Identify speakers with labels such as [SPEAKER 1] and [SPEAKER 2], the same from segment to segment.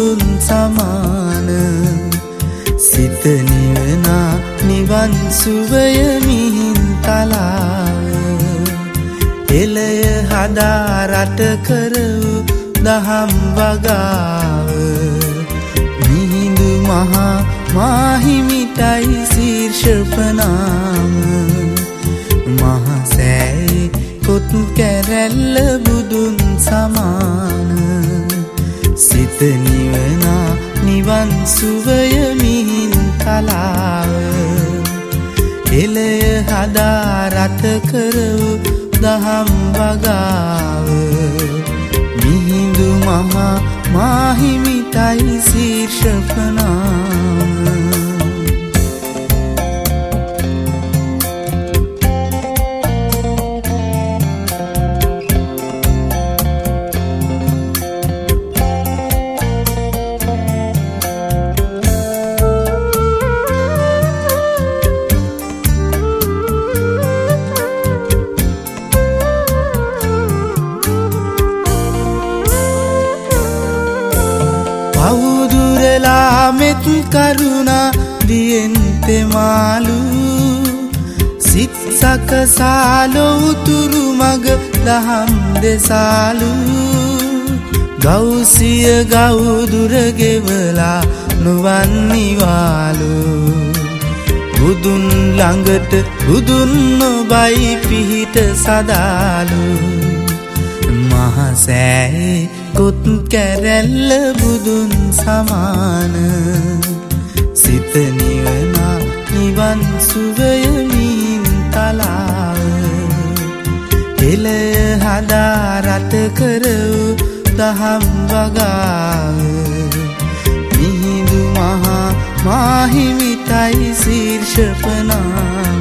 [SPEAKER 1] බුදුන් සමාන සිත නිවනා නිවන් සුවය මිහින්තලාව එලය හදා රට කරවූ දහම් වගාව මිහිඳු මහා මාහිමිටයි ශීර්ෂපනාම මහසෑයි කොත් කැරැල්ල බුදුන් සමාන සිත නිවනා නිවන් සුවය මිහින්තලාව එලය හදා රට කරවූ දහම් වගාව මිහිඳු මහා මාහිමිටයි ශීර්ෂපනාම පවුදුරලා මෙත් කරුණා දියෙන් තෙමාලු සිත් සකසාලෝ උතුරු මග දහම් දෙසාලු ගෞසිය ගෞදුර ගෙවලා නුවන් නිවාලු බුදුන් ළඟට බුදුන් නොබයි පිහිට සදාලු මහසෑයි කොත් කැරැල්ල බුදුන් සමාන සිත නිවනා නිවන් සුවය මිහින්තලාව එලය හදා රට කරවූ දහම් වගාව මිහිඳු මහා මාහිමිටයි ශීර්ෂපනාම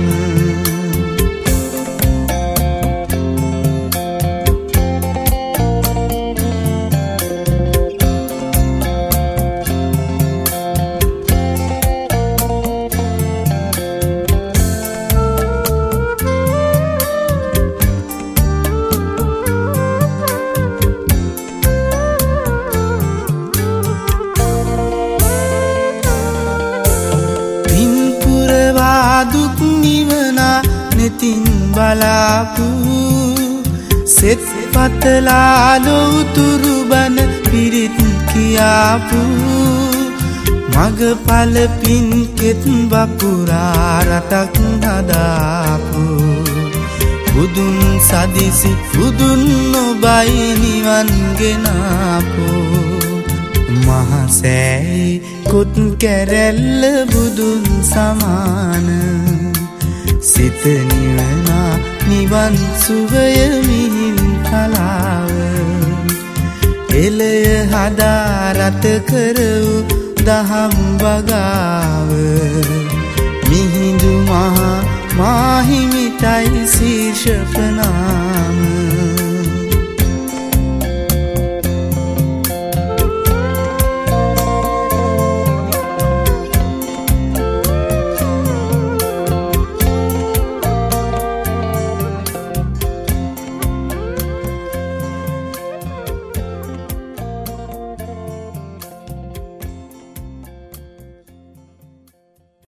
[SPEAKER 1] දුක් නිවනා නෙතින් බලාපු සෙත් පතලාලෝ උතුරු බණ පිරිත් කියාපු මගඵල පින් කෙත් වපුරා රටක් හදාපු බුදුන් සදිසි බුදුන් නොබයි නිවන් ගෙනාපු මහසෑයි කොත් කැරැල්ල බුදුන් සමාන සිත නිවනා නිවන් සුවය මිහින්තලාව එලය හදා රට කරවූ දහම් වගාව මිහිඳු මහා මාහිමිටයි ශීර්ෂපනාම